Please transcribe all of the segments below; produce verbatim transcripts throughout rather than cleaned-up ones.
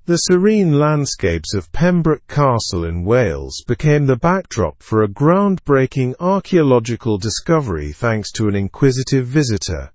The serene landscapes of Pembroke Castle in Wales became the backdrop for a groundbreaking archaeological discovery thanks to an inquisitive visitor.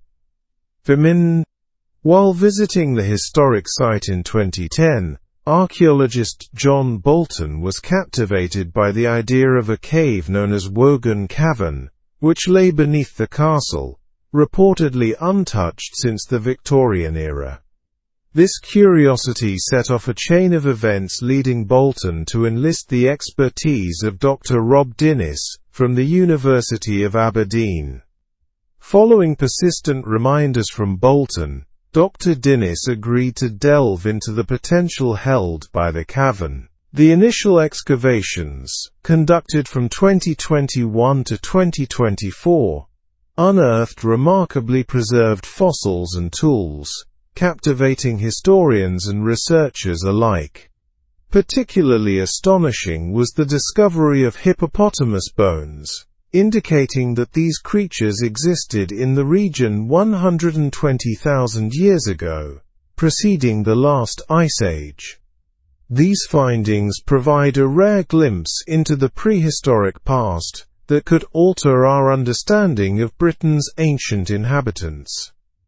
Vimin. While visiting the historic site in twenty ten, archaeologist John Bolton was captivated by the idea of a cave known as Wogan Cavern, which lay beneath the castle, reportedly untouched since the Victorian era. This curiosity set off a chain of events leading Bolton to enlist the expertise of Doctor Rob Dinnis, from the University of Aberdeen. Following persistent reminders from Bolton, Doctor Dinnis agreed to delve into the potential held by the cavern. The initial excavations, conducted from twenty twenty-one to twenty twenty-four, unearthed remarkably preserved fossils and tools, captivating historians and researchers alike. Particularly astonishing was the discovery of hippopotamus bones, indicating that these creatures existed in the region one hundred twenty thousand years ago, preceding the last ice age. These findings provide a rare glimpse into the prehistoric past that could alter our understanding of Britain's ancient inhabitants.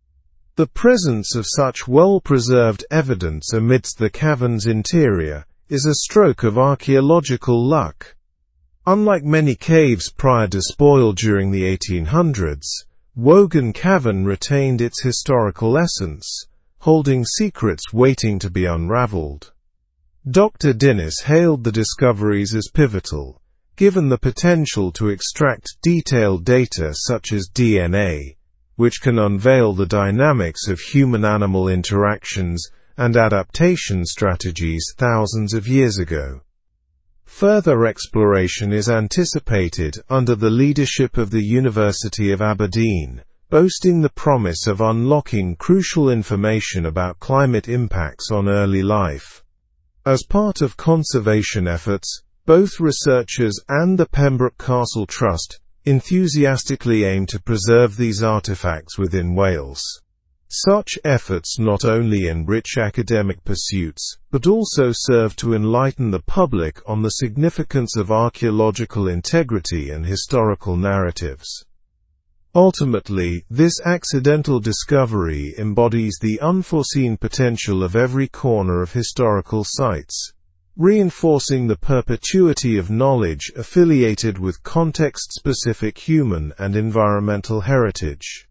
The presence of such well-preserved evidence amidst the cavern's interior is a stroke of archaeological luck. Unlike many caves prior to spoil during the eighteen hundreds, Wogan Cavern retained its historical essence, holding secrets waiting to be unraveled. Doctor Dinnis hailed the discoveries as pivotal, given the potential to extract detailed data such as D N A, which can unveil the dynamics of human-animal interactions and adaptation strategies thousands of years ago. Further exploration is anticipated under the leadership of the University of Aberdeen, boasting the promise of unlocking crucial information about climate impacts on early life. As part of conservation efforts, both researchers and the Pembroke Castle Trust enthusiastically aim to preserve these artifacts within Wales. Such efforts not only enrich academic pursuits, but also serve to enlighten the public on the significance of archaeological integrity and historical narratives. Ultimately, this accidental discovery embodies the unforeseen potential of every corner of historical sites, reinforcing the perpetuity of knowledge affiliated with context-specific human and environmental heritage.